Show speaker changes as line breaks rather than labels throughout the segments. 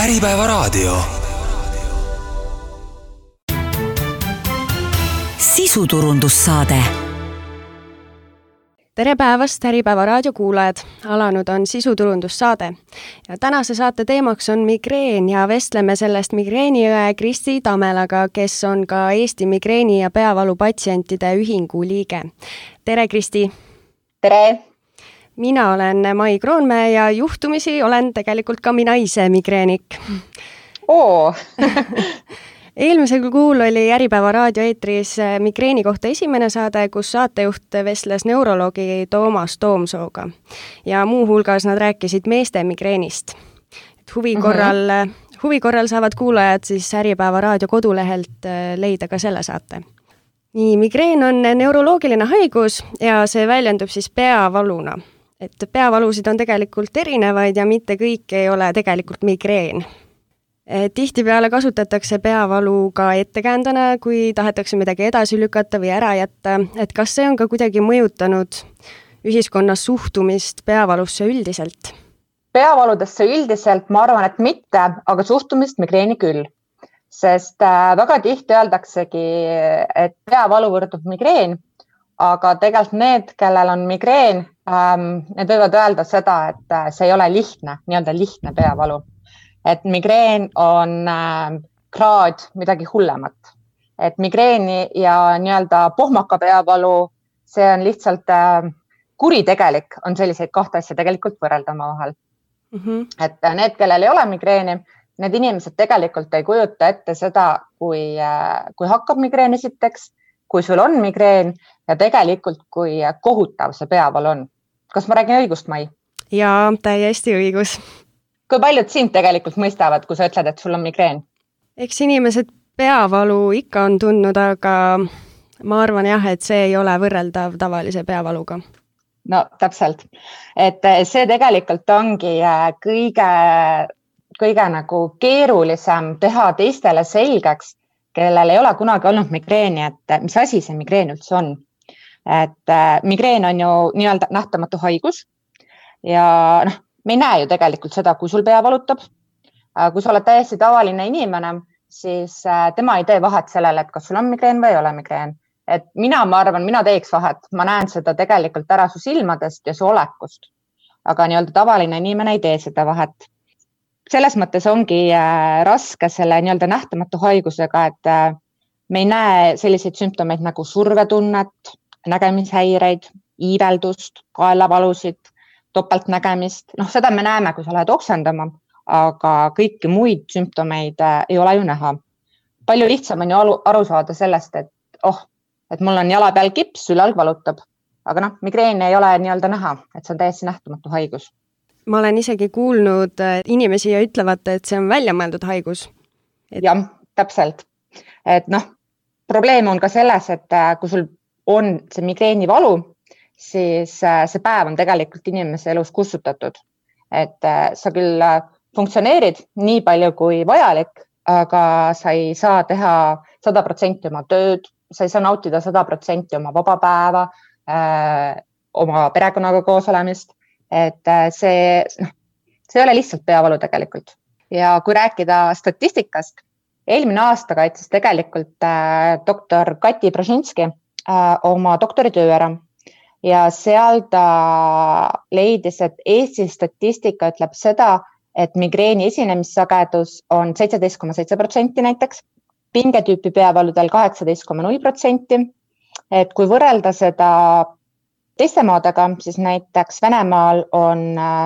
Äripäevaraadio. Sisuturundussaade.
Tere päevast, Äripäevaraadio kuulajad! Alanud on sisuturundussaade. Ja tänase saate teemaks on migreen ja vestleme sellest migreeniõe Kristi Tamelaga, kes on ka Eesti migreeni- ja peavalupatsientide ühingu liige. Tere, Kristi!
Tere!
Mina olen Mai Kroonmäe ja juhtumisi olen tegelikult ka mina ise migreenik. Eelmisel kuul oli Äripäevaraadio eetris migreeni kohta esimene saade, kus saatejuht vestles neuroloogi Toomas Toomsooga. Ja muu hulgas nad rääkisid meeste migreenist. Huvi korral saavad kuulajad siis Äripäevaraadio kodulehelt leida ka selle saate. Nii, migreen on neuroloogiline haigus ja see väljendub siis peavaluna. Et peavalusid on tegelikult erinevaid ja mitte kõik ei ole tegelikult migreen. Tihtipeale kasutatakse peavalu ka ettekäändena, kui tahetakse midagi edasi lükata või ära jätta. Et kas see on ka kuidagi mõjutanud ühiskonnas suhtumist peavalusse üldiselt?
Peavaludesse üldiselt ma arvan, et mitte, aga suhtumist migreeni küll. Sest väga tihti öeldaksegi, et peavalu võrdub migreen, aga tegelikult need, kellel on migreen, need võivad öelda seda, et see ei ole lihtne peavalu. Et migreen on kraad midagi hullemat. Et migreeni ja pohmaka peavalu, see on lihtsalt kuritegelik, on selliseid kahte asja tegelikult võrrelda omavahel. Et need, kellel ei ole migreeni, need inimesed tegelikult ei kujuta ette seda, kui hakkab migreen esiteks, kui sul on migreen ja tegelikult kui kohutav see peavalu on. Kas ma räägin õigust, Mai?
Jaa, täiesti õigus.
Kui paljud sind tegelikult mõistavad, kui sa ütled, et sul on migreen?
Eks inimesed peavalu ikka on tundnud, aga ma arvan jah, et see ei ole võrreldav tavalise peavaluga.
No täpselt. Et see tegelikult ongi kõige nagu keerulisem teha teistele selgeks, kellel ei ole kunagi olnud migreeni, et mis asi see migreen üldse on. Et migreen on ju nii-öelda nähtamatu haigus ja me ei näe ju tegelikult seda, kui sul pea valutab. Kui sa oled täiesti tavaline inimene, siis tema ei tee vahet sellele, et kas sul on migreen või ei ole migreen. Et ma arvan, mina teeks vahet. Ma näen seda tegelikult ära su silmadest ja su olekust. Aga nii-öelda tavaline inimene ei tee seda vahet. Selles mõttes ongi raske selle nii-öelda nähtamatu haigusega, et me ei näe selliseid sümptomeid nagu survetunnet, nägemishäireid, iiveldust, kaelavalusid, topeltnägemist. Seda me näeme, kui sa lähed oksendama, aga kõiki muid sümptomeid ei ole ju näha. Palju lihtsam on ju aru saada sellest, et mul on jala peal kips, sülealg valutab. Aga migreen ei ole nii-öelda näha, et see on täiesti nähtamatu haigus.
Ma olen isegi kuulnud inimesi ja ütlevad, et see on väljamõeldud haigus.
Jah, täpselt. Et probleem on ka selles, et kui sul on see migreeni valu, siis see päev on tegelikult inimese elus kustutatud. Et sa küll funktsioneerid nii palju kui vajalik, aga sa ei saa teha 100% oma tööd, sa ei saa nautida 100% oma vaba päeva, oma perekonnaga koos olemist. Et see ei ole lihtsalt peavalu tegelikult. Ja kui rääkida statistikast, eelmine aasta kaitses tegelikult doktor Kati Brzezinski oma doktoritöö ära ja seal ta leidis, et Eesti statistika ütleb seda, et migreeni esinemissagedus on 17,7% näiteks, pingetüüpi peavaludel 18,0%, et kui võrrelda seda teiste maadega, siis näiteks Venemaal on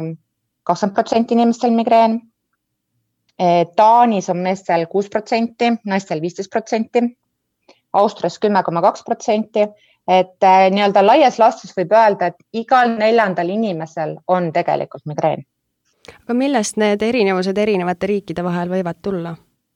20% inimestel migreen, Taanis on meestel 6%, naistel 15%, Austrias 10,2%, et nii-öelda laias laastus võib öelda, et igal 4. inimesel on tegelikult migreen.
Aga millest need erinevused erinevate riikide vahel võivad tulla?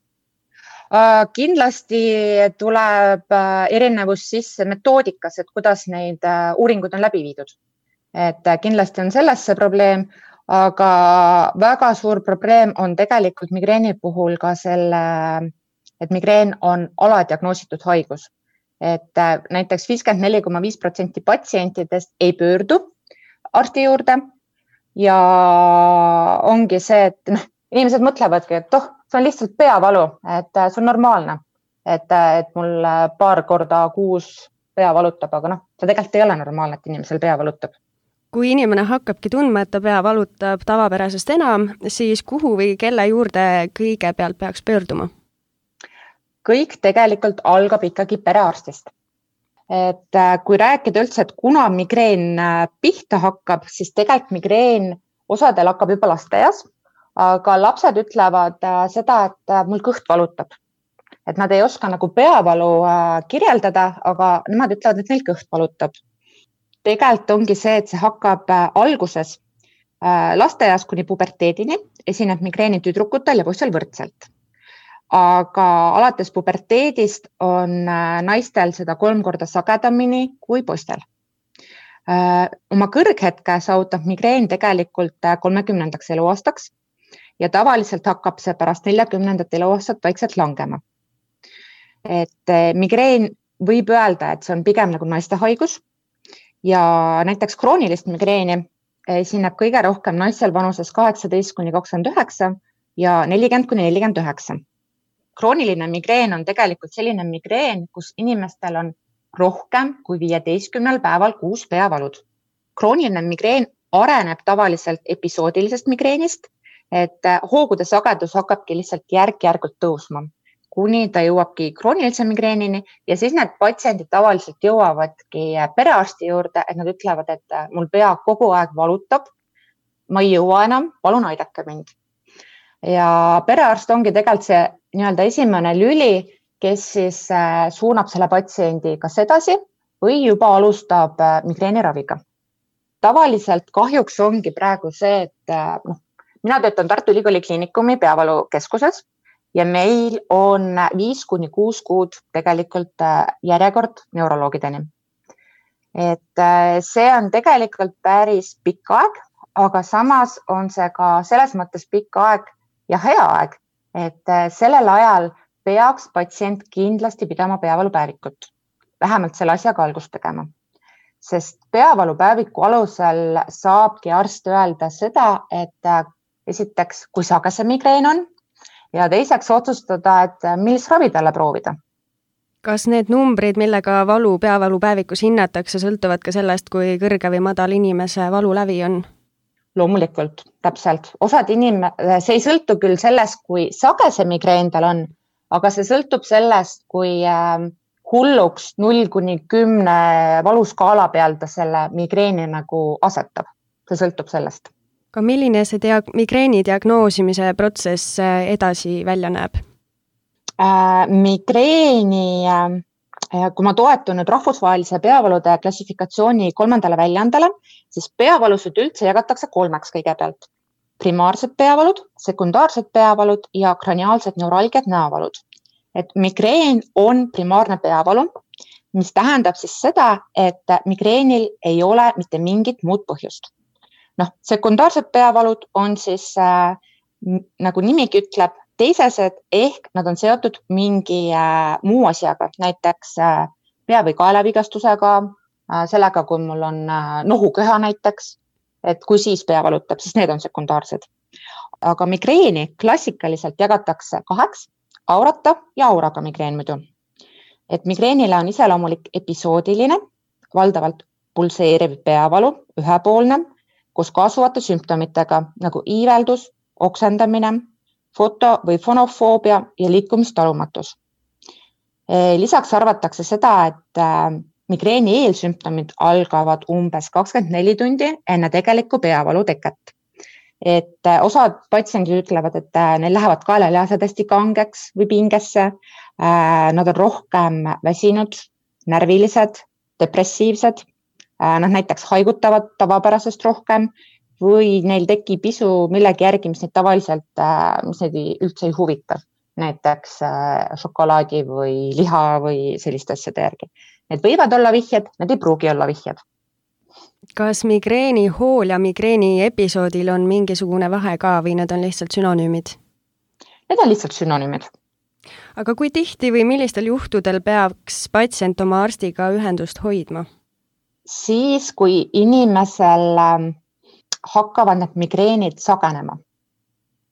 Kindlasti tuleb erinevus sisse metoodikas, et kuidas neid uuringud on läbi viidud. Et kindlasti on selles see probleem, aga väga suur probleem on tegelikult migreeni puhul ka selle, et migreen on aladiagnoositud haigus. Et näiteks 54,5% patsientidest ei pöördu arsti juurde ja ongi see, et inimesed mõtlevadki, et see on lihtsalt peavalu, et see on normaalne, et mul paar korda kuus pea valutab, aga see tegelikult ei ole normaalne, et inimesel pea valutab.
Kui inimene hakkabki tundma, et ta pea valutab tavapärasest enam, siis kuhu või kelle juurde kõigepealt peaks pöörduma?
Kõik tegelikult algab ikkagi perearstist. Et kui rääkida üldse, et kuna migreen pihta hakkab, siis tegelikult migreen osadel hakkab juba lasteaias, aga lapsed ütlevad seda, et mul kõht valutab. Et nad ei oska nagu peavalu kirjeldada, aga nemad ütlevad, et neil kõht valutab. Tegelikult ongi see, et see hakkab alguses lasteaias kuni puberteedini, esineb migreeni tüdrukutel ja poistel võrdselt. Aga alates puberteedist on naistel seda 3 korda sagedamini kui poistel. Oma kõrghetke saavutab migreen tegelikult 30. eluaastaks ja tavaliselt hakkab see pärast 40. eluaastat vaikselt langema. Et migreen võib öelda, et see on pigem nagu naiste haigus ja näiteks kroonilist migreeni esineb kõige rohkem naistel vanuses 18–29 ja 40–49. Krooniline migreen on tegelikult selline migreen, kus inimestel on rohkem kui 15 päeval kuus peavalud. Krooniline migreen areneb tavaliselt episoodilisest migreenist, et hoogude sagedus hakkabki lihtsalt järk-järgult tõusma, kuni ta jõuabki kroonilise migreenini ja siis need patsiendid tavaliselt jõuavadki perearsti juurde, et nad ütlevad, et mul pea kogu aeg valutab, ma ei jõua enam, palun aidake mind. Ja perearst ongi tegelikult see nii-öelda esimene lüli, kes siis suunab selle patsiendi kas edasi või juba alustab migreeniraviga. Tavaliselt kahjuks ongi praegu see, et mina töötan Tartu Ülikooli Kliinikumi peavalukeskuses ja meil on 5–6 kuud tegelikult järjekord neuroloogideni. Et see on tegelikult päris pikk aeg, aga samas on see ka selles mõttes pikk aeg ja hea aeg, et sellel ajal peaks patsient kindlasti pidama peavalupäevikut, vähemalt selle asjaga algust tegema. Sest peavalupäeviku alusel saabki arst öelda seda, et esiteks, kui sage see migreen on ja teiseks otsustada, et millist ravi talle proovida.
Kas need numbrid, millega valu peavalupäevikus hinnatakse, sõltuvad ka sellest, kui kõrge või madal inimese valulävi on?
Loomulikult, täpselt. See ei sõltu küll sellest, kui sage see migreen tal on, aga see sõltub sellest, kui hulluks 0–10 valuskaala peal ta selle migreeni nagu asetab. See sõltub sellest.
Ka milline see migreeni diagnoosimise protsess edasi välja näeb?
Migreeni, kui ma toetun nüüd rahvusvahelise peavalude klassifikatsiooni 3. väljaandele, siis peavalused üldse jagatakse 3 kõigepealt. Primaarsed peavalud, sekundaarsed peavalud ja kraniaalsed neuralgiad näovalud. Et migreen on primaarne peavalu, mis tähendab siis seda, et migreenil ei ole mitte mingit muud põhjust. Sekundaarsed peavalud on siis, nagu nimigi ütleb, teisesed ehk nad on seotud mingi muu asjaga, näiteks pea- või kaelavigastusega, sellega, kui mul on nohuköha näiteks, et kui siis pea valutab, siis need on sekundaarsed. Aga migreeni klassikaliselt jagatakse 2, aurata ja auraga migreen muidu. Et migreenile on iseloomulik episoodiline, valdavalt pulseeriv peavalu, ühepoolne, koos kaasuvate sümptomitega nagu iiveldus, oksendamine, foto- või fonofoobia ja liikumistalumatus. Lisaks arvatakse seda, et migreeni eelsümptomid algavad umbes 24 tundi enne tegelikku peavalu teket. Et osad patsiendid ütlevad, et neil lähevad kaelalihased hästi kangeks või pingesse, nad on rohkem väsinud, närvilised, depressiivsed, nad näiteks haigutavad tavapärasest rohkem või neil tekib isu millegi järgi, mis neid tavaliselt mis neid üldse ei huvita. Näiteks šokolaadi või liha või selliste asjade järgi. Need võivad olla vihjed, need ei pruugi olla vihjed.
Kas migreeni hool ja migreeni episoodil on mingisugune vahe ka või need on lihtsalt sünonüümid?
Need on lihtsalt sünonüümid.
Aga kui tihti või millistel juhtudel peaks patsient oma arstiga ühendust hoidma?
Siis, kui inimesel hakkavad need migreenid sagenema.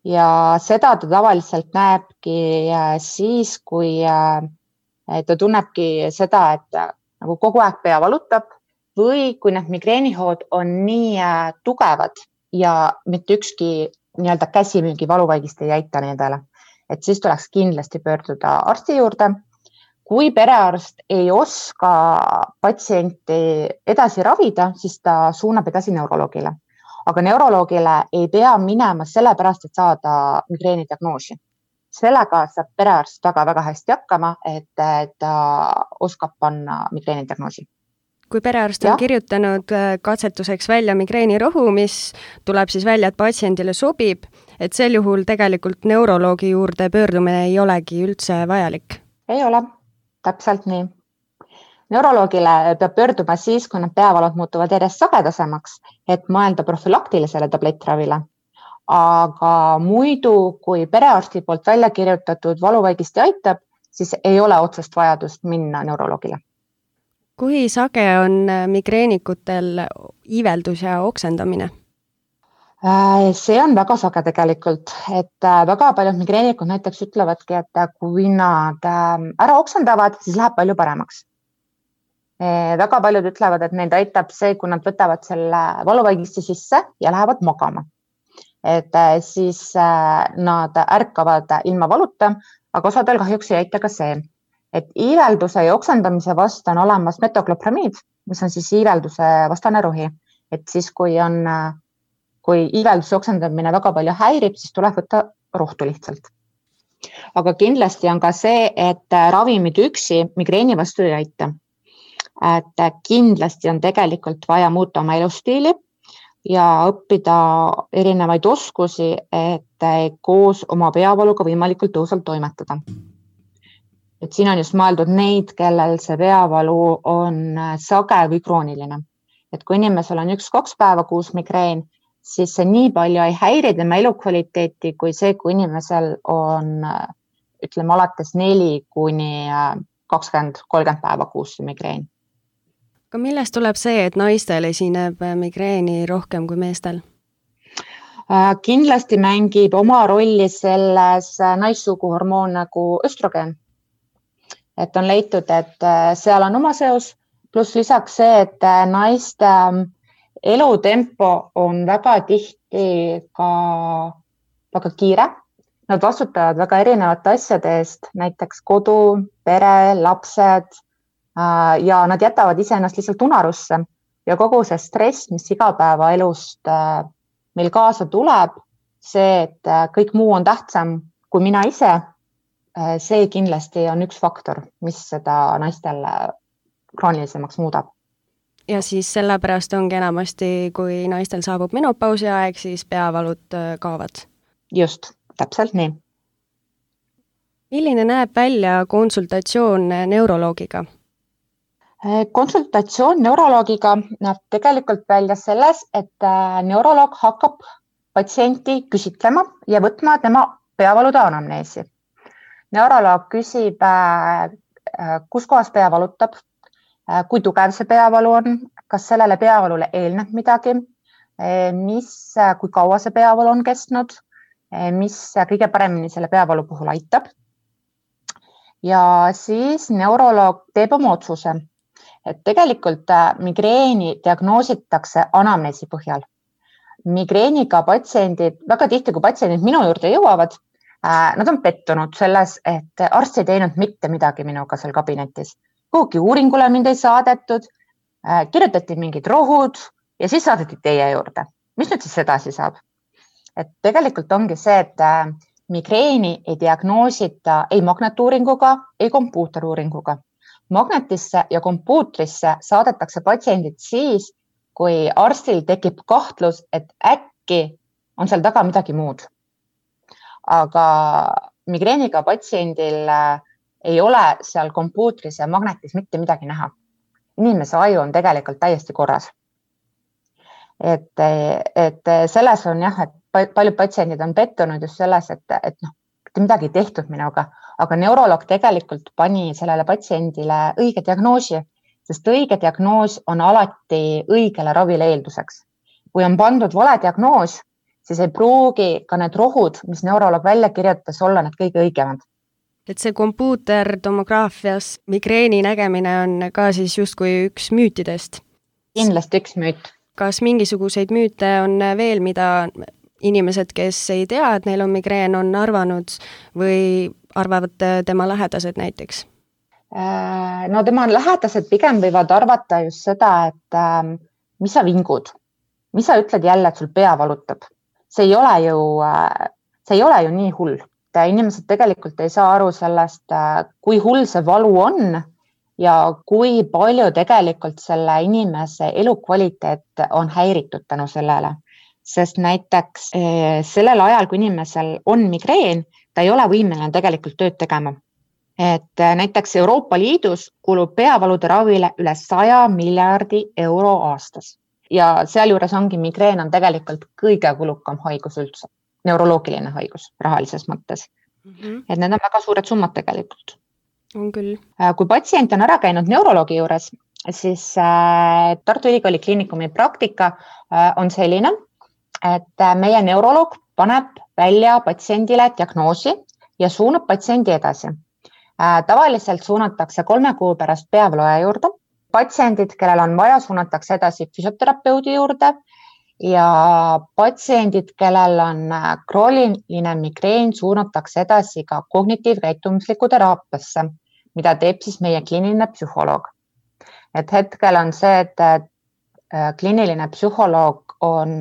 ja seda ta tavaliselt näebki siis, kui ta tunnebki seda, et nagu kogu aeg pea valutab või kui need migreenihood on nii tugevad ja mitte ükski nii-öelda käsimüügi valuvaigist ei aita nendele, et siis tuleks kindlasti pöörduda arsti juurde. Kui perearst ei oska patsienti edasi ravida, siis ta suunab edasi neuroloogile. Aga neuroloogile ei pea minema sellepärast, et saada migreeni diagnoosi. Sellega saab perearst väga-väga hästi hakkama, et ta oskab panna migreeni diagnoosi.
Kui perearst on kirjutanud katsetuseks välja migreenirohu, mis tuleb siis välja, et patsiendile sobib, et sel juhul tegelikult neuroloogi juurde pöördumine ei olegi üldse vajalik?
Ei ole, täpselt nii. Neuroloogile peab pöörduma siis, kui need peavalud muutuvad järjest sagedasemaks, et mõelda profülaktilisele tablettravile. Aga muidu, kui perearsti poolt välja kirjutatud valuvaigisti aitab, siis ei ole otsest vajadust minna neuroloogile.
Kui sage on migreenikutel iiveldus ja oksendamine?
See on väga sage tegelikult, et väga paljud migreenikud näiteks ütlevadki, et kui nad ära oksendavad, siis läheb palju paremaks. Väga paljud ütlevad, et neid aitab see, kui nad võtavad selle valuvaigisti sisse ja lähevad magama. Et siis nad ärkavad ilma valuta, aga osadel kahjuks ei aita ka see. Et iivelduse ja oksendamise vastu on olemas metoklopramid, mis on siis iivelduse vastane rohi. Et siis, kui iivelduse oksendamine väga palju häirib, siis tuleb võtta rohtu lihtsalt. Aga kindlasti on ka see, et ravimid üksi migreeni vastu ei aita. Et kindlasti on tegelikult vaja muuta oma elustiili ja õppida erinevaid oskusi, et koos oma peavaluga võimalikult tõhusalt toimetada. Et siin on just mõeldud neid, kellel see peavalu on sage või krooniline. Et kui inimesel on 1-2 päeva kuus migreen, siis see nii palju ei häiri tema elukvaliteeti kui see, kui inimesel on, ütleme, alates 4 kuni 20-30 päeva kuus migreen.
Aga millest tuleb see, et naistel esineb migreeni rohkem kui meestel?
Kindlasti mängib oma rolli selles naissuguhormoon nagu östrogen. Et on leitud, et seal on oma seos, pluss lisaks see, et naiste elutempo on väga tihti ka väga kiire. Nad vastutavad väga erinevate asjade eest, näiteks kodu, pere, lapsed ja nad jätavad iseennast lihtsalt unarusse ja kogu see stress, mis igapäevaelust meil kaasa tuleb, see, et kõik muu on tähtsam kui mina ise, see kindlasti on üks faktor, mis seda naistel kroonilisemaks muudab.
Ja siis sellepärast ongi enamasti, kui naistel saabub menopausi aeg, siis peavalud kaovad.
Just, täpselt nii.
Milline näeb välja konsultatsioon neuroloogiga?
Konsultatsioon neuroloogiga näeb tegelikult välja selles, et neuroloog hakkab patsienti küsitlema ja võtma tema peavalude anamneesi. Neuroloog küsib, kus kohas pea valutab, kui tugev see peavalu on, kas sellele peavalule eelneb midagi, kui kaua see peavalu on kestnud, mis kõige paremini selle peavalu puhul aitab. Ja siis neuroloog teeb oma otsuse. Et tegelikult migreeni diagnoositakse anamneesi põhjal. Migreeniga patsiendid, väga tihti, kui patsiendid minu juurde jõuavad, nad on pettunud selles, et arst ei teinud mitte midagi minuga seal kabinetis. Kuhugi uuringule mind ei saadetud, kirjutati mingid rohud ja siis saadeti teie juurde. Mis nüüd siis edasi saab? Et tegelikult ongi see, et migreeni ei diagnoosita ei magnetuuringuga, ei kompuuteruuringuga. Magnetisse ja kompuutrisse saadetakse patsiendid siis, kui arstil tekib kahtlus, et äkki on seal taga midagi muud. Aga migreeniga patsiendil ei ole seal kompuutris ja magnetis mitte midagi näha. Inimese aju on tegelikult täiesti korras. Et selles on jah, et paljud patsiendid on pettunud just selles, et midagi ei tehtud minuga, aga neuroloog tegelikult pani sellele patsiendile õige diagnoosi, sest õige diagnoos on alati õigele ravile eelduseks. Kui on pandud vale diagnoos, siis ei pruugi ka need rohud, mis neuroloog välja kirjutas, olla need kõige õigemad.
Et see kompuutertomograafias migreeni nägemine on ka siis justkui üks müütidest?
Kindlasti üks müüt.
Kas mingisuguseid müüte on veel, mida inimesed, kes ei tea, et neil on migreen, on arvanud või arvavad tema lähedased näiteks?
No tema lähedased pigem võivad arvata just seda, et mis sa vingud, mis sa ütled jälle, et sul pea valutab. See ei ole ju nii hull. Inimesed tegelikult ei saa aru sellest, kui hull see valu on ja kui palju tegelikult selle inimese elukvaliteet on häiritud tänu sellele. Sest näiteks sellel ajal, kui inimesel on migreen, ta ei ole võimeline tegelikult tööd tegema. Et näiteks Euroopa Liidus kulub peavalude ravile üle 100 miljardi euro aastas. Ja sealjuures ongi migreen on tegelikult kõige kulukam haigus üldse, neuroloogiline haigus rahalises mõttes. Et need on väga suured summad tegelikult.
On küll.
Kui patsient on ära käinud neuroloogi juures, siis Tartu Ülikooli Kliinikumi praktika on selline, et meie neuroloog paneb välja patsiendile diagnoosi ja suunab patsiendi edasi. Tavaliselt suunatakse 3 kuu pärast peavaluja juurde. Patsiendid, kellel on vaja, suunatakse edasi füsioterapeudi juurde ja patsiendid, kellel on krooniline migreen, suunatakse edasi ka kognitiivkäitumusliku teraapiasse, mida teeb siis meie kliiniline psühholoog. Et hetkel on see, et kliiniline psühholoog on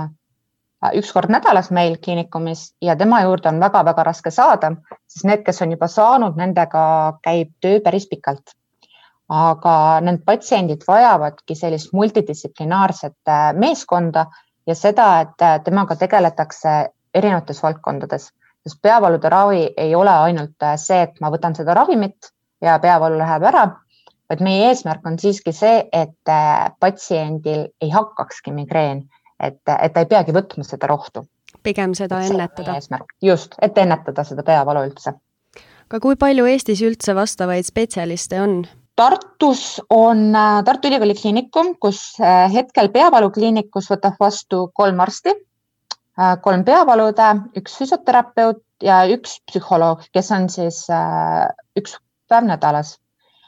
üks kord nädalas meil kliinikumis ja tema juurde on väga-väga raske saada, siis need, kes on juba saanud, nendega käib töö päris pikalt. Aga need patsiendid vajavadki sellist multidistsiplinaarset meeskonda ja seda, et temaga tegeletakse erinevates valdkondades. Sest peavalude ravi ei ole ainult see, et ma võtan seda ravimit ja peavalu läheb ära, vaid meie eesmärk on siiski see, et patsiendil ei hakkakski migreen. Et ta ei peagi võtma seda rohtu.
Pigem seda ennetada.
Just, et ennetada seda peavalu üldse.
Aga kui palju Eestis üldse vastavaid spetsialiste on?
Tartus on Tartu Ülikooli kliinikum, kus hetkel peavalukliinikus võtab vastu 3 arsti, 3 peavalude, 1 füsioterapeut ja 1 psühholoog, kes on siis 1 päev nädalas.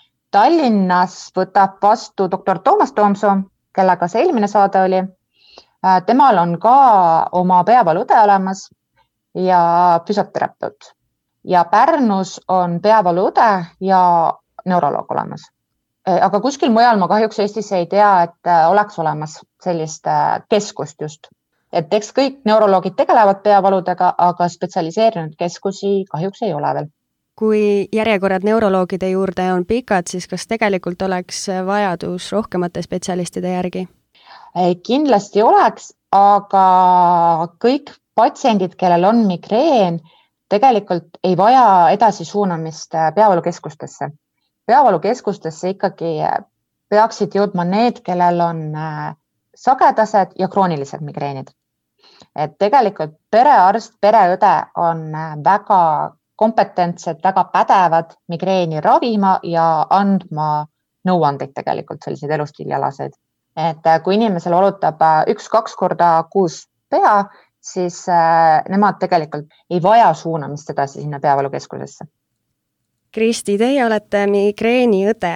Tallinnas võtab vastu doktor Toomas Toomsoo, kellega see eelmine saade oli. Temal on ka oma peavalude olemas ja füsioterapeut. Ja Pärnus on peavalude ja neuroloog olemas. Aga kuskil mujal ma kahjuks Eestis ei tea, et oleks olemas sellist keskust just. Et eks kõik neuroloogid tegelevad peavaludega, aga spetsialiseerinud keskusi kahjuks ei ole veel.
Kui järjekorrad neuroloogide juurde on pikad, siis kas tegelikult oleks vajadus rohkemate spetsialistide järgi?
Kindlasti oleks, aga kõik patsiendid, kellel on migreen, tegelikult ei vaja edasi suunamist peavalukeskustesse. Peavalukeskustesse ikkagi peaksid jõudma need, kellel on sagedased ja kroonilised migreenid. Et tegelikult perearst, pereõde on väga kompetentsed, väga pädevad migreeni ravima ja andma nõuandeid tegelikult selliseid elustiilialaseid. Et kui inimesel valutab 1-2 korda kuus pea, siis nemad tegelikult ei vaja suunamist edasi sinna peavalukeskusesse.
Kristi, teie olete migreeni õde.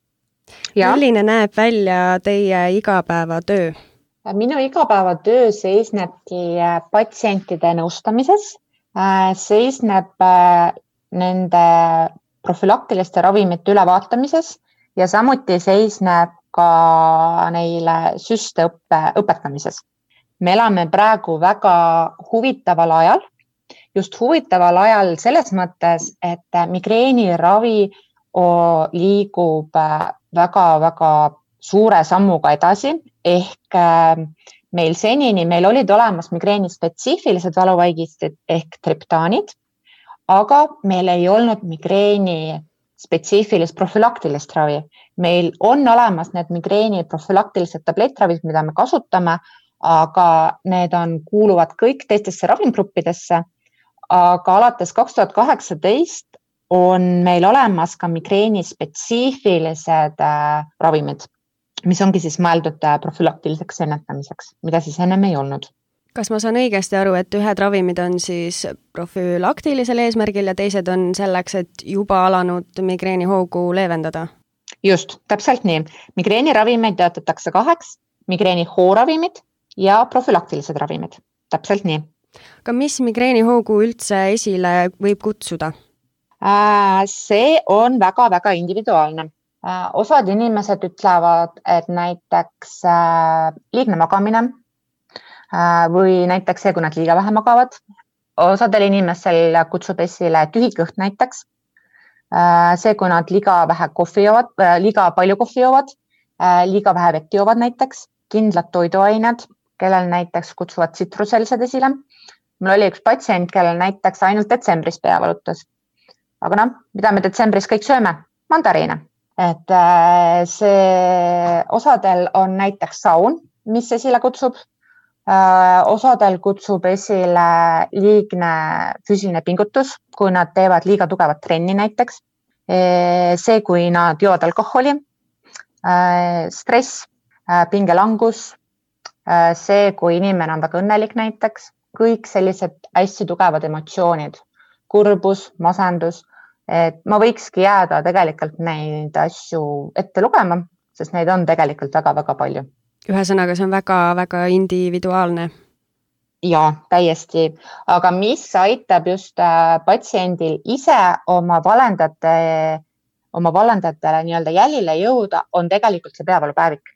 Milline näeb välja teie igapäevatöö?
Minu igapäevatöö seisnebki patsientide nõustamises, seisneb nende profülaktiliste ravimite ülevaatamises ja samuti seisneb ka neile süste õpetamises. Me elame praegu väga huvitaval ajal, just huvitaval ajal selles mõttes, et migreeni ravi liigub väga-väga suure sammuga edasi, ehk meil olid olemas migreeni spetsiifilised valuvaigistid ehk triptaanid, aga meil ei olnud migreeni spetsiifilist profülaktilist ravi. Meil on olemas need migreeni profülaktilised tabletravid, mida me kasutame, aga need kuuluvad kõik teistesse ravimgruppidesse. Aga alates 2018 on meil olemas ka migreeni spetsiifilised ravimid, mis ongi siis mõeldud profülaktiliseks ennetamiseks, mida siis ennem ei olnud.
Kas ma saan õigesti aru, et ühed ravimid on siis profülaktilisel eesmärgil ja teised on selleks, et juba alanud migreenihoogu leevendada?
Just, täpselt nii. Migreeniravimeid jaotatakse 2, migreenihooravimid ja profülaktilised ravimid. Täpselt nii.
Aga mis migreenihoogu üldse esile võib kutsuda?
See on väga-väga individuaalne. Osad inimesed ütlevad, et näiteks liigne magamine või näiteks see, kui nad liiga vähe magavad. Osadel inimesel kutsub esile tühi kõht näiteks. See, kui nad liiga palju kohvi joovad, liiga vähe vett joovad näiteks, kindlad toiduained, kellel näiteks kutsuvad tsitruselised esile. Mul oli üks patsient, kellel näiteks ainult detsembris pea valutas. Aga mida me detsembris kõik sööme? Mandariine. Et see osadel on näiteks saun, mis esile kutsub. Osadel kutsub esile liigne füüsiline pingutus, kui nad teevad liiga tugevat trenni näiteks. See, kui nad joovad alkoholi, stress, pingelangus, see, kui inimene on väga õnnelik näiteks, kõik sellised hästi tugevad emotsioonid, kurbus, masendus, et ma võikski jääda tegelikult neid asju ette lugema, sest neid on tegelikult väga-väga palju.
Ühesõnaga, see on väga-väga individuaalne.
Jaa, täiesti. Aga mis aitab just patsiendil ise oma valendajatele nii-öelda jälile jõuda, on tegelikult see peavalupäevik.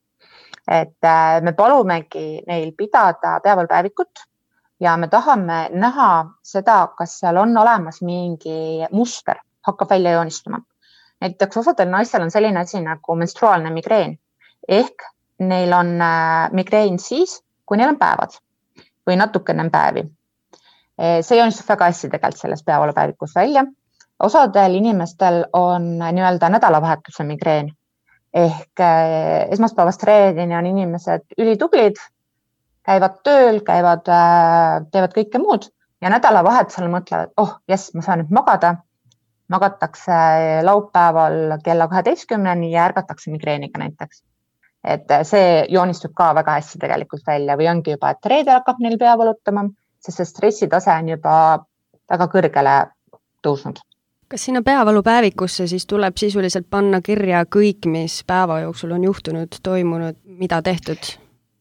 Et me palumegi neil pidada peavalupäevikut ja me tahame näha seda, kas seal on olemas mingi muster, hakkab välja joonistuma. Näiteks osadel naistel on selline asi nagu menstruaalne migreen. Ehk neil on migreen siis, kui neil on päevad või natukene päevi. See joonistub väga hästi tegelikult selles peavalupäevikus välja. Osadel inimestel on nii-öelda nädalavahetuse migreen. Ehk esmaspäevast reedeni on inimesed ülitublid, käivad tööl, teevad kõike muud ja nädalavahetusel mõtlevad, ma saan nüüd magada. Magatakse laupäeval kella 12-ni ja ärgatakse migreeniga näiteks. Et see joonistub ka väga hästi tegelikult välja või ongi juba, et reedel hakkab neil pea valutama, sest see stressitase on juba väga kõrgele tõusnud.
Kas sinna peavalupäevikusse siis tuleb sisuliselt panna kirja kõik, mis päeva jooksul on juhtunud, toimunud, mida tehtud?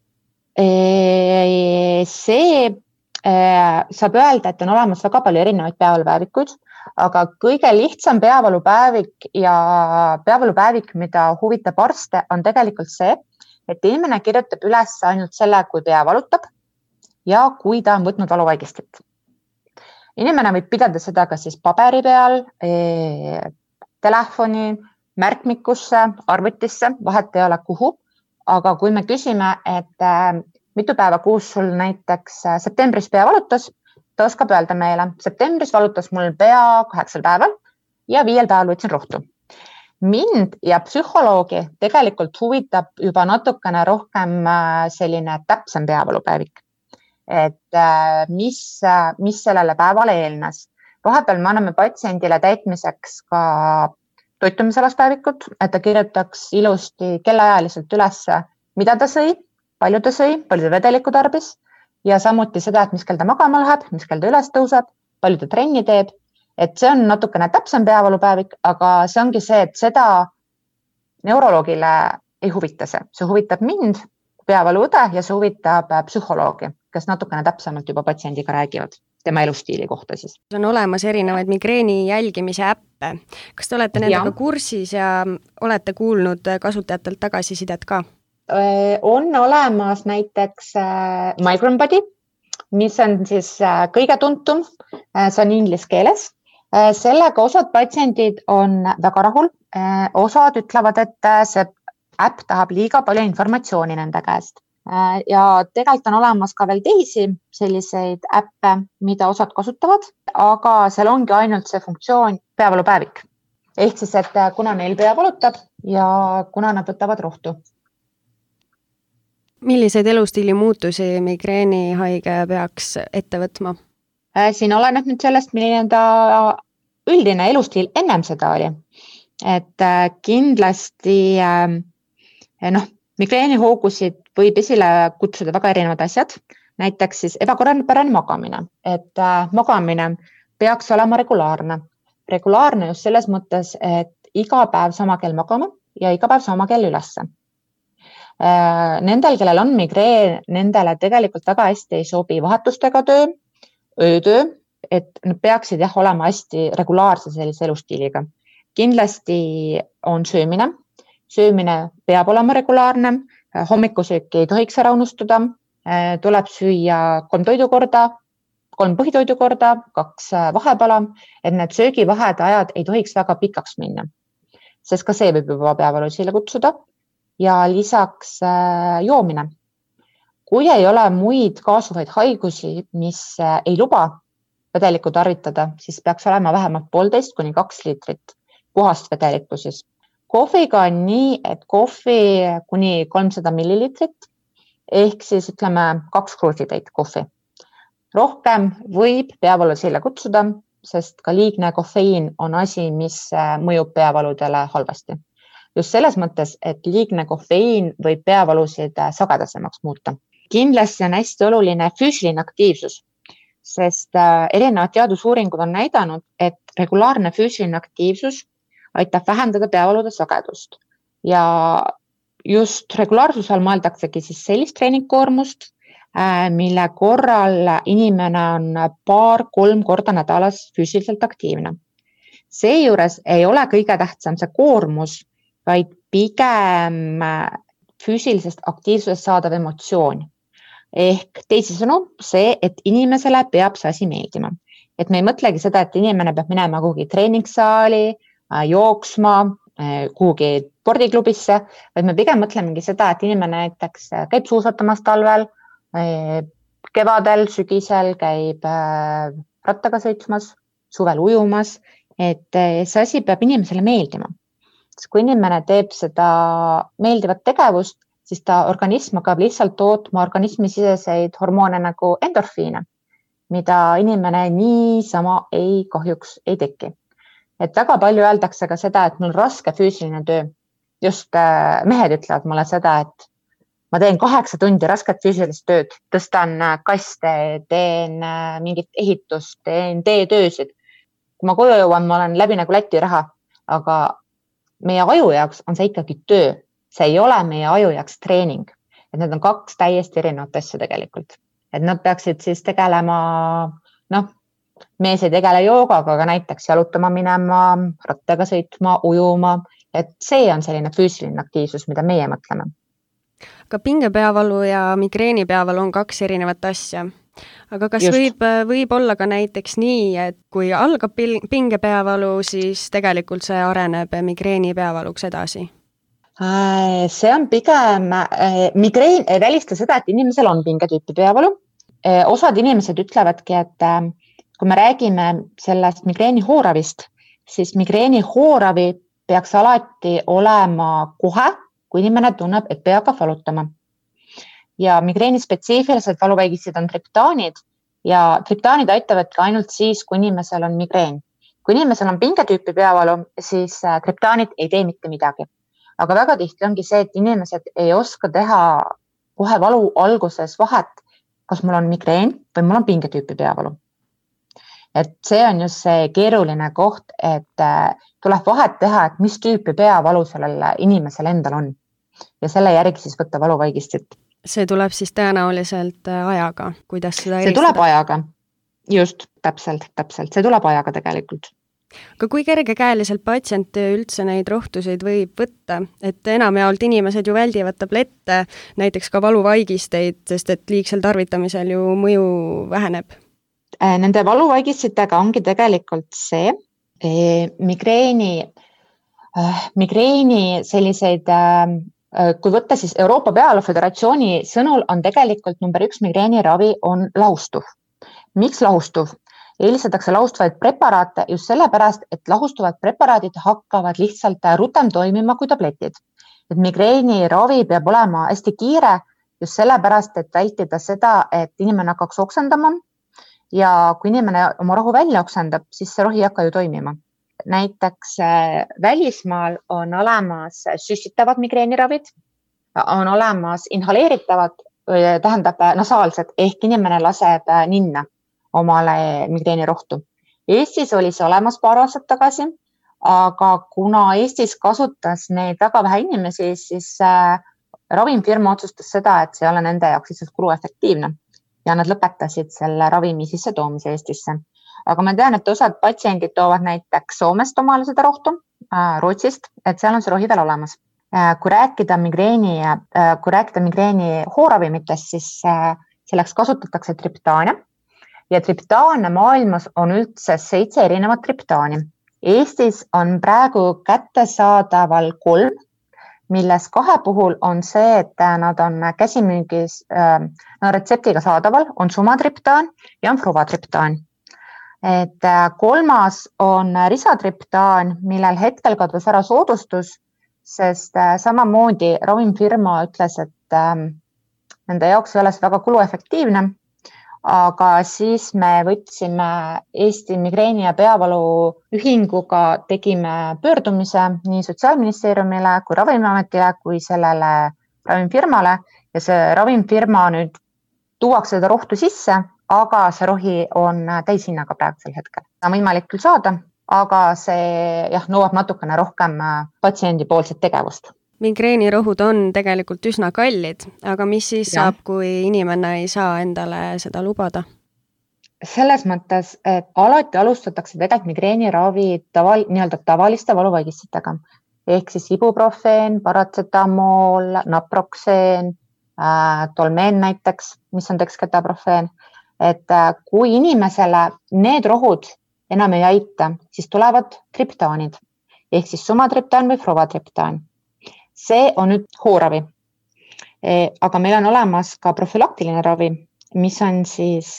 See saab öelda, et on olemas väga palju erinevaid peavalupäevikuid, aga kõige lihtsam peavalupäevik ja peavalupäevik, mida huvitab arste, on tegelikult see, et inimene kirjutab üles ainult selle, kui pea valutab ja kui ta on võtnud valuvaigistit. Inimene võib pidada seda kas siis paberi peal, telefoni, märkmikusse, arvutisse, vahet ei ole kuhu. Aga kui me küsime, et mitu päeva kuus sul näiteks septembris pea valutas, ta oskab öelda meile, septembris valutas mul pea 8 päeval ja 5 päeval võtsin rohtu. Mind ja psühholoogi tegelikult huvitab juba natukene rohkem selline täpsem peavalupäevik. Et mis sellele päevale eelnes. Vahepeal me anname patsiendile täitmiseks ka toitumisalast päevikut, et ta kirjutaks ilusti kellaajaliselt üles, mida ta sõi, palju ta vedelikku tarbis ja samuti seda, et mis kell ta magama läheb, mis kell ta üles tõuseb, palju ta trenni teeb. Et see on natukene täpsem peavalupäevik, aga see ongi see, et seda neuroloogile ei huvita see. See huvitab mind, peavaluõde ja see huvitab psühholoogi, kes natukene täpsemalt juba patsiendiga räägivad. Tema elustiili kohta siis.
On olemas erinevaid migreeni jälgimise äppe. Kas te olete nendega kursis ja olete kuulnud kasutajatelt tagasisidet ka?
On olemas näiteks MigraineBuddy, mis on siis kõige tuntum, see on inglise keeles. Sellega osad patsiendid on väga rahul, osad ütlevad, et see äpp tahab liiga palju informatsiooni nende käest. Ja tegelikult on olemas ka veel teisi selliseid äppe, mida osad kasutavad, aga seal ongi ainult see funktsioon peavalupäevik. Ehk siis, et kuna neil pea valutab ja kuna nad võtavad rohtu.
Milliseid elustiili muutusi migreenihaige peaks ette võtma?
Siin oleneb nüüd sellest, milline ta üldine elustiil ennem seda oli. Et kindlasti migreenihoogusid võib esile kutsuda väga erinevad asjad. näiteks siis ebapärane magamine, et magamine peaks olema regulaarne. Regulaarne just selles mõttes, et iga päev sama kell magama ja iga päev sama kell ülesse. Nendel, kellel on migreen, nendele tegelikult väga hästi ei sobi vahetustega töö, öötöö, et nad peaksid olema hästi regulaarse sellise elustiiliga. Kindlasti on söömine. Söömine peab olema regulaarne, hommikusööki ei tohiks ära unustada, tuleb süüa 3 toidukorda, 3 põhitoidukorda, 2 vahepala, et need söögivahed ajad ei tohiks väga pikaks minna, sest ka see võib juba peavalu esile kutsuda. Ja lisaks joomine. Kui ei ole muid kaasuvaid haigusi, mis ei luba vedelikku tarvitada, siis peaks olema vähemalt 1,5 kuni 2 liitrit puhast vedelikku siis. Kohviga on nii, et kohvi kuni 300 milliliitrit ehk siis ütleme 2 kruusitäit kohvi. Rohkem võib peavalu esile kutsuda, sest ka liigne kofeiin on asi, mis mõjub peavaludele halvasti. Just selles mõttes, et liigne kofeiin võib peavalusid sagedasemaks muuta. Kindlasti on hästi oluline füüsiline aktiivsus, sest erinevad teadusuuringud on näidanud, et regulaarne füüsiline aktiivsus aitab vähendada peavalude sagedust. Ja just regulaarsuse all mõeldaksegi siis sellist treeningkoormust, mille korral inimene on 2-3 korda nädalas füüsiliselt aktiivne. Seejuures ei ole kõige tähtsam see koormus, vaid pigem füüsilisest aktiivsusest saadav emotsioon. Ehk teisisõnu see, et inimesele peab see asi meeldima. Et me ei mõtlegi seda, et inimene peab minema kuhugi treeningsaali, jooksma, kuhugi spordiklubisse, vaid me pigem mõtlemegi seda, et inimene näiteks käib suusatamas talvel, kevadel, sügisel käib rattaga sõitmas, suvel ujumas, et see asi peab inimesele meeldima. Kui inimene teeb seda meeldivat tegevust, siis ta organism hakkab lihtsalt tootma organismi siseseid hormoone nagu endorfiine, mida inimene niisama kahjuks ei teki. Et väga palju öeldakse ka seda, et mul on raske füüsiline töö. Just mehed ütlevad mulle seda, et ma teen 8 tundi rasket füüsilist tööd, tõstan kaste, teen mingit ehitust, teen teetöösid. Kui ma koju jõuan, ma olen läbi nagu Läti raha, aga meie aju jaoks on see ikkagi töö. See ei ole meie aju jaoks treening. Et need on 2 täiesti erinevat asja tegelikult. Et nad peaksid siis tegelema, mees ei tegele joogaga, aga näiteks jalutama minema, rattaga sõitma, ujuma. Et see on selline füüsiline aktiivsus, mida meie mõtleme.
Ka pingepeavalu ja migreenipeavalu on 2 erinevat asja. Aga kas võib olla ka näiteks nii, et kui algab pingepeavalu, siis tegelikult see areneb migreenipeavaluks edasi?
See on pigem, migreen ei välista seda, et inimesel on pingetüüpi peavalu. Osad inimesed ütlevadki, et kui me räägime sellest migreeni hooravist, siis migreeni hooravi peaks alati olema kohe, kui inimene tunneb, et pea hakkab valutama. Ja migreeni spetsiifilised valuvaigised on triptaanid ja triptaanid aitavadki ainult siis, kui inimesel on migreen. Kui inimesel on pingetüüpi peavalu, siis triptaanid ei tee mitte midagi. Aga väga tihti ongi see, et inimesed ei oska teha kohe valu alguses vahet, kas mul on migreen või mul on pingetüüpi peavalu. Et see on just see keeruline koht, et tuleb vahet teha, et mis tüüpi peavalu sellel inimesel endal on. Ja selle järgi siis võtta valuvaigistit.
See tuleb siis tõenäoliselt ajaga, kuidas seda
eristada? See tuleb ajaga, just, täpselt. See tuleb ajaga tegelikult.
Aga kui kergekäeliselt patsient üldse neid rohtuseid võib võtta, et enamjaolt inimesed ju väldivad tablette, näiteks ka valuvaigisteid, sest et liigsel tarvitamisel ju mõju väheneb?
Nende valuvaigistitega ongi tegelikult see migreeni selliseid, kui võtta siis Euroopa Peavalu Föderatsiooni sõnul on tegelikult number 1 migreeni ravi on lahustuv. Miks lahustuv? Eelistatakse lahustavaid preparaate just sellepärast, et lahustuvad preparaadid hakkavad lihtsalt rutem toimima kui tabletid. Et migreeni ravi peab olema hästi kiire just sellepärast, et vältida seda, et inimene hakkaks oksendama ja kui inimene oma rohu välja oksendab, siis see rohi ei hakka ju toimima. Näiteks välismaal on olemas süstitavad migreeniravid, on olemas inhaleeritavad tähendab nasaalset ehk inimene laseb ninna omale migreenirohtu. Eestis oli see olemas paar aastat tagasi, aga kuna Eestis kasutas neid väga vähe inimesi, siis ravimfirma otsustas seda, et see ei ole nende jaoks lihtsalt kuluefektiivne ja nad lõpetasid selle ravimi sisse toomise Eestisse. Aga ma tean, et osad patsiendid toovad näiteks Soomest omale seda rohtu, Rootsist, et seal on see rohi veel olemas. Kui rääkida migreeni hooravimitest, siis selleks kasutatakse triptaane ja triptaane maailmas on üldse 7 erinevat triptaani. Eestis on praegu kättesaadaval 3, milles 2 puhul on see, et nad on käsimüügis retseptiga saadaval, on sumatriptaan ja on fruvatriptaan. Et 3. on risatriptaan, millel hetkel kadus ära soodustus, sest samamoodi ravimfirma ütles, et nende jaoks ei ole see väga kuluefektiivne, aga siis me võtsime Eesti migreeni ja peavalu ühinguga, tegime pöördumise nii Sotsiaalministeeriumile kui Ravimiametile kui sellele ravimfirmale ja see ravimfirma nüüd tuuakse seda rohtu sisse, aga see rohi on täishinnaga praegusel hetkel. Ta on võimalik küll saada, aga see nõuab natukene rohkem patsiendi poolset tegevust.
Migreenirohud on tegelikult üsna kallid, aga mis siis saab, kui inimene ei saa endale seda lubada?
Selles mõttes, et alati alustatakse tegelikult migreeniravi tavaliste valuvaigistitega. Ehk siis ibuprofeen, paracetamol, naproxeen, tolmeen näiteks, mis on dexketaprofeen. Et kui inimesele need rohud enam ei aita, siis tulevad triptaanid, ehk siis sumatriptaan või fruvatriptaan. See on nüüd hooravi. Aga meil on olemas ka profülaktiline ravi, mis on siis,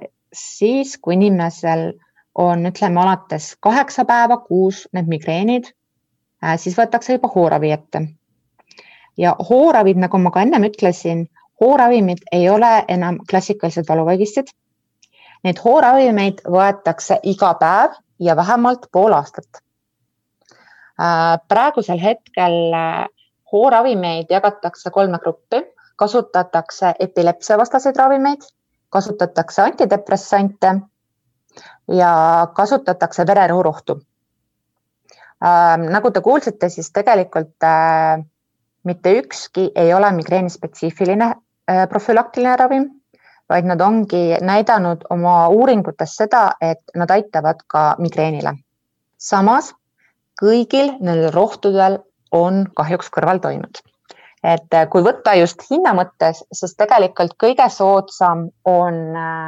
kui inimesel on, alates 8 päeva kuus need migreenid, siis võetakse juba hooravi ette. Ja hooravid, nagu ma ka ennem ütlesin, hooravimid ei ole enam klassikalised valuvaigistid. Need hooravimeid võetakse iga päev ja vähemalt pool aastat. Praegusel hetkel hooravimeid jagatakse 3 gruppi. Kasutatakse epilepsiavastaseid ravimeid, kasutatakse antidepressante ja kasutatakse vererõhurohtu. Nagu te kuulsite, siis tegelikult mitte ükski ei ole migreeni spetsiifiline profülaktiline ravim, vaid nad ongi näidanud oma uuringutes seda, et nad aitavad ka migreenile. Samas kõigil neil rohtudel on kahjuks kõrvaltoimed. Et kui võtta just hinna mõttes, siis tegelikult kõige soodsam on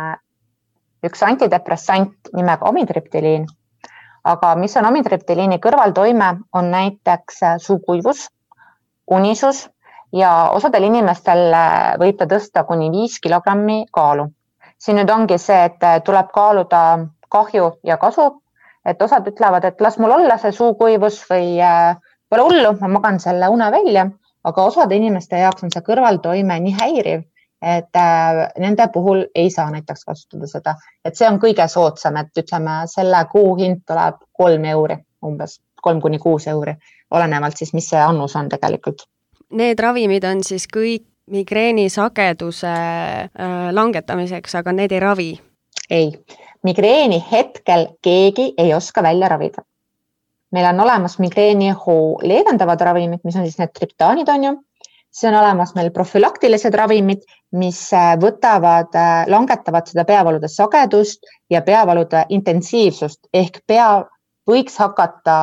üks antidepressant nimega omidriptiliin. Aga mis on omidriptiliini kõrvaltoime, on näiteks suukuivus, unisus ja osadel inimestel võib ta tõsta kuni 5 kilogrammi kaalu. Siin nüüd ongi see, et tuleb kaaluda kahju ja kasu, et osad ütlevad, et las mul olla see suukuivus või pole hullu, ma magan selle une välja, aga osade inimeste jaoks on see kõrvaltoime nii häiriv, et nende puhul ei saa näiteks kasutada seda. Et see on kõige soodsam, et ütleme, selle kuu hind tuleb 3 euri, umbes 3-6 euri, olenevalt siis, mis see annus on tegelikult.
Need ravimid on siis kõik migreeni sageduse langetamiseks, aga need ei ravi?
Ei, migreeni hetkel keegi ei oska välja ravida. Meil on olemas migreeni hoo leevendavad ravimid, mis on siis need triptaanid on ju. See on olemas meil profülaktilised ravimid, mis langetavad seda peavalude sagedust ja peavalude intensiivsust ehk pea võiks hakata,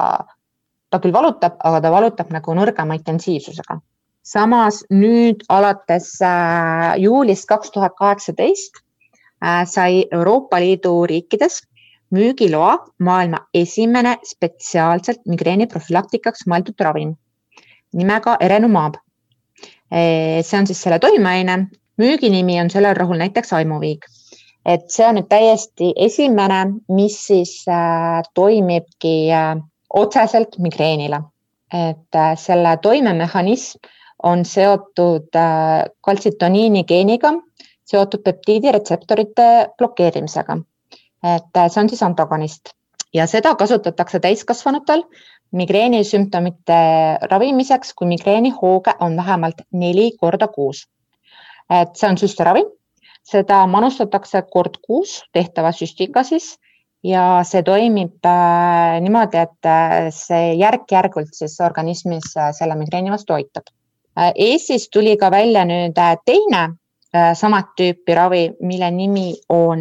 ta küll valutab, aga ta valutab nagu nõrgema intensiivsusega. Samas nüüd alates juulist 2018 sai Euroopa Liidu riikides müügiloa maailma esimene spetsiaalselt migreeni profülaktikaks mõeldud ravim nimega Erenumab. See on siis selle toimeaine. Müüginimi on sellel rahul näiteks Aimovig. Et see on nüüd täiesti esimene, mis siis toimibki otseselt migreenile. Et selle toimemehhanism on seotud kaltsitoniini geeniga, seotud peptiidiretseptorite blokeerimisega. Et see on siis antagonist ja seda kasutatakse täiskasvanutel migreeni sümptomite ravimiseks, kui migreeni hooge on vähemalt 4 korda kuus. et see on süstiravi, seda manustatakse kord kuus tehtava süstiga siis ja see toimib niimoodi, et see järk-järgult siis organismis selle migreeni vastu aitab. Eestis tuli ka välja nüüd teine samat tüüpi ravi, mille nimi on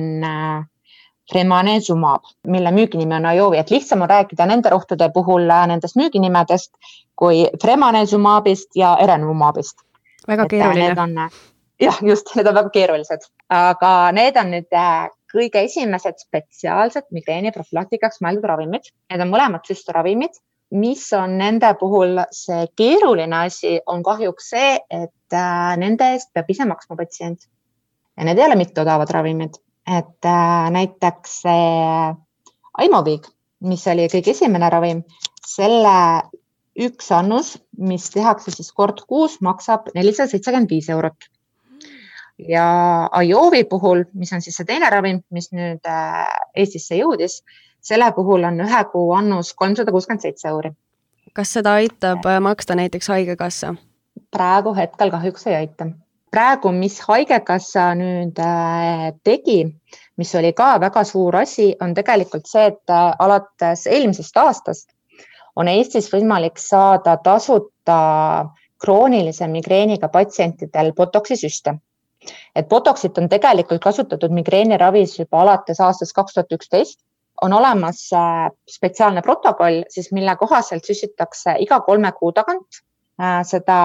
Fremanezumab, mille müüginimi on Ajovi, et lihtsam on rääkida nende rohtude puhul nendest müüginimedest kui Fremanezumabist ja Erenumabist.
Väga keeruline.
Jah, just, need on väga keerulised, aga need on nüüd kõige esimesed spetsiaalsed migreeni profülaktikaks mõeldud ravimid. Need on mõlemad süstoravimid, mis on nende puhul see keeruline asi, on kahjuks see, et nende eest peab ise maksma patsient. Ja need ei ole mitte odavad ravimid, et näiteks Aimovig, mis oli kõige esimene ravim, selle üks annus, mis tehakse siis kord kuus, maksab 475 €. Ja Ajovi puhul, mis on siis see teine ravim, mis nüüd Eestisse jõudis, selle puhul on 1 kuu annus 367 €.
Kas seda aitab maksta näiteks haigekassa?
Praegu hetkel kahjuks ei aita. Praegu, mis haigekassa nüüd tegi, mis oli ka väga suur asi, on tegelikult see, et alates eelmisest aastast on Eestis võimalik saada tasuta kroonilise migreeniga patsientidel botoksi süste. Et botoxit on tegelikult kasutatud migreeniravis juba alates aastast 2011. On olemas spetsiaalne protokoll, siis mille kohaselt süstitakse iga 3 kuu tagant seda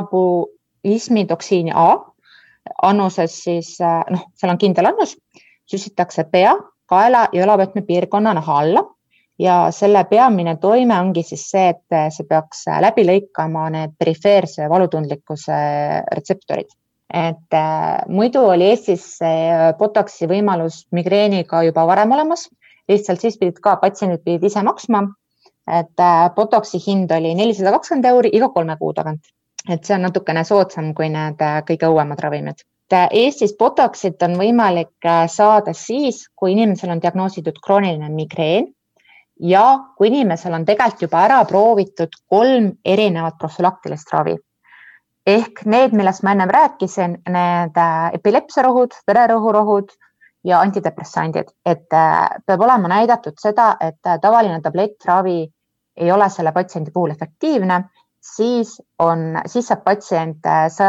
onabolismitoksiini A. Annuses siis, seal on kindel annus, süstitakse pea, kaela ja õlavõtme piirkonna naha alla. Ja selle peamine toime ongi siis see, et see peaks läbi lõikama need perifeerse valutundlikkuse retseptorid. Et muidu oli Eestis botoksi võimalus migreeniga juba varem olemas, lihtsalt siis pidid ka patsiendid pidid ise maksma, et botoksi hind oli 420 € iga 3 kuu tagant. Et see on natukene soodsam kui need kõige uuemad ravimid. Eestis botoxit on võimalik saada siis, kui inimesel on diagnoositud krooniline migreen ja kui inimesel on tegelikult juba ära proovitud 3 erinevat profülaktilist ravi. Ehk need, millest ma ennem rääkisin, need epilepsiarohud, vererõhurohud ja antidepressandid. Et peab olema näidatud seda, et tavaline tablettravi ei ole selle patsiendi puhul efektiivne, siis saab patsient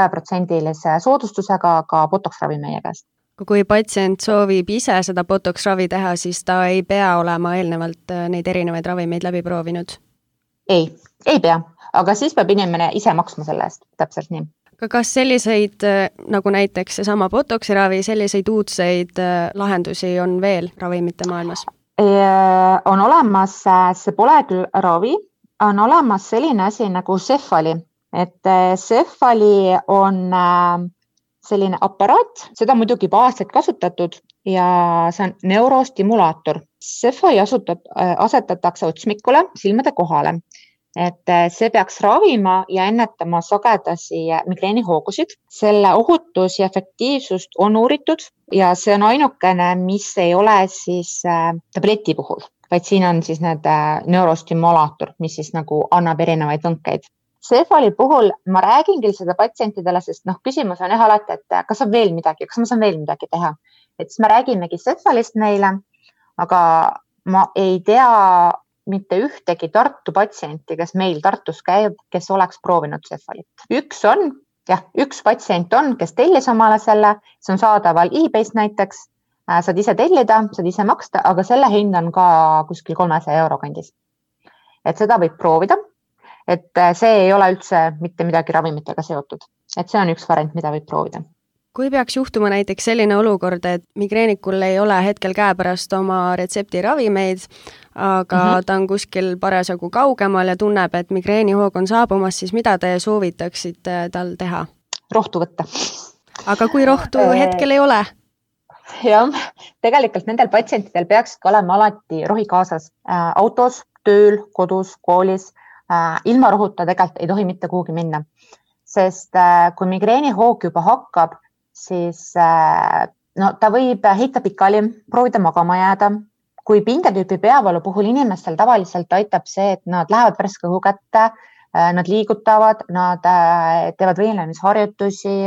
100% soodustusega ka botox-ravi meie käest.
Kui patsient soovib ise seda botox-ravi teha, siis ta ei pea olema eelnevalt neid erinevaid ravimeid läbi proovinud?
Ei pea, aga siis peab inimene ise maksma selle eest, täpselt nii.
Aga kas selliseid, nagu näiteks seesama botoxi ravi, selliseid uudseid lahendusi on veel ravimite maailmas?
On olemas, see pole küll ravi, on olemas selline asi nagu Cefali. Et Cefali on selline aparaat, seda muidugi juba aastaid kasutatud ja see on neurostimulaator. Cefali asetatakse otsmikule silmade kohale. Et see peaks ravima ja ennetama sagedasi migreenihoogusid. Selle ohutus ja efektiivsust on uuritud ja see on ainukene, mis ei ole siis tableti puhul, vaid siin on siis need neurostimulaator, mis siis nagu annab erinevaid tõnkeid. Cefali puhul ma räägin küll seda patsientidele, sest küsimus on alati, et kas on veel midagi, kas ma saan veel midagi teha. Et siis me räägimegi Cefalist neile, aga ma ei tea mitte ühtegi Tartu patsienti, kes meil Tartus käib, kes oleks proovinud Cefalit. Üks patsient on, kes tellis omale selle, see on saadaval eBayst näiteks, saad ise tellida, saad ise maksta, aga selle hind on ka kuskil 300 € kandis. Et seda võib proovida, et see ei ole üldse mitte midagi ravimitega seotud, et see on üks variant, mida võib proovida.
Kui peaks juhtuma näiteks selline olukord, et migreenikul ei ole hetkel käepärast oma retseptiravimeid, aga ta on kuskil parasjagu kaugemal ja tunneb, et migreenihoog on saabumas, siis mida te soovitaksite tal teha?
Rohtu võtta.
Aga kui rohtu hetkel ei ole?
Jah, tegelikult nendel patsientidel peaks olema alati rohi kaasas. Autos, tööl, kodus, koolis. Ilma rohuta tegelikult ei tohi mitte kuhugi minna. Sest kui migreenihoog juba hakkab, siis ta võib heita pikali, proovida magama jääda. Kui pingetüüpi peavalu puhul inimestel tavaliselt aitab see, et nad lähevad värske õhu kätte, nad liigutavad, nad teevad võimlemisharjutusi,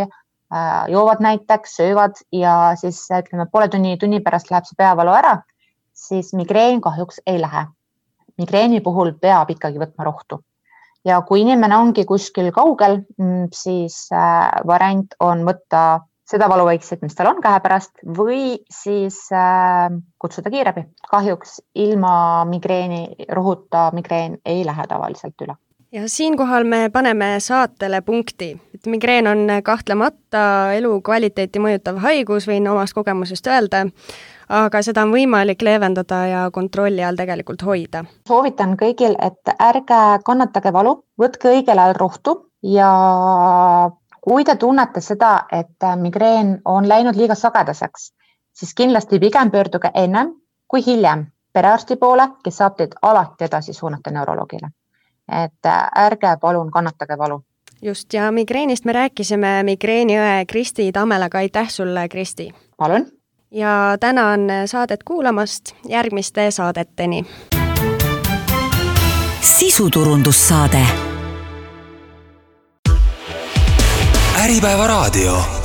joovad näiteks, söövad ja siis ütleme poole tunni pärast läheb see peavalu ära, siis migreen kahjuks ei lähe. Migreeni puhul peab ikkagi võtma rohtu. Ja kui inimene ongi kuskil kaugel, siis variant on võtta seda valuvõikset, mis tal on käe pärast või siis kutsuda kiirabi. Kahjuks ilma migreeni rohuta migreen ei lähe tavaliselt üle.
Ja siinkohal me paneme saatele punkti. Et migreen on kahtlemata elukvaliteeti mõjutav haigus, võin omast kogemusest öelda, aga seda on võimalik leevendada ja kontrolli all tegelikult hoida.
Soovitan kõigil, et ärge kannatage valu, võtke õigel ajal rohtu ja kui te tunnete seda, et migreen on läinud liiga sagedaseks, siis kindlasti pigem pöörduge ennem kui hiljem perearsti poole, kes saab teid alati edasi suunata neuroloogile. Et ärge palun kannatage valu.
Just, ja migreenist me rääkisime migreeniõe Kristi Tamelaga. Aitäh sulle, Kristi!
Palun!
Ja tänan saadet kuulamast, järgmiste saadeteni!
Sisuturundussaade.
Äripäeva raadio.